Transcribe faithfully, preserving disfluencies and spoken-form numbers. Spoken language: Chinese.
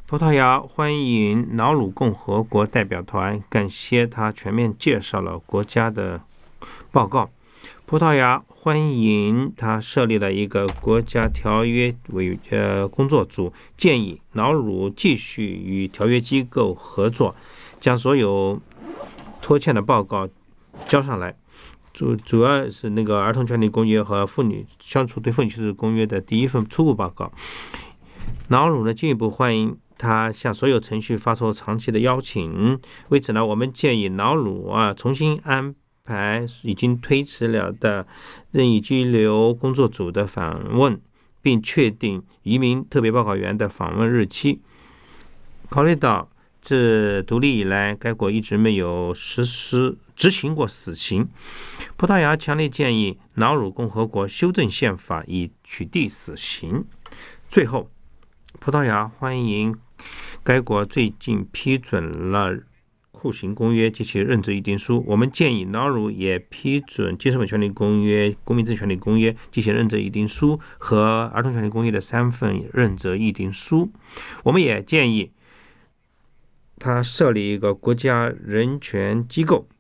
葡萄牙欢迎瑙鲁共和国代表团，感谢他全面介绍了国家的报告。葡萄牙欢迎他设立了一个国家条约委呃工作组，建议瑙鲁继续与条约机构合作，将所有拖欠的报告交上来。主主要是那个儿童权利公约和妇女消除对妇女歧视公约的第一份初步报告。瑙鲁呢进一步欢迎他向所有程序发出长期的邀请，为此呢，我们建议瑙鲁啊重新安排已经推迟了的任意居留工作组的访问，并确定移民特别报告员的访问日期。考虑到自独立以来，该国一直没有实施执行过死刑，葡萄牙强烈建议瑙鲁共和国修正宪法以取缔死刑。最后，葡萄牙欢迎该国最近批准了酷刑公约及其认证议定书，我们建议瑙鲁也批准基本权利公约、公民自治权利公约及其认证议定书和儿童权利公约的三份认证议定书。我们也建议他设立一个国家人权机构，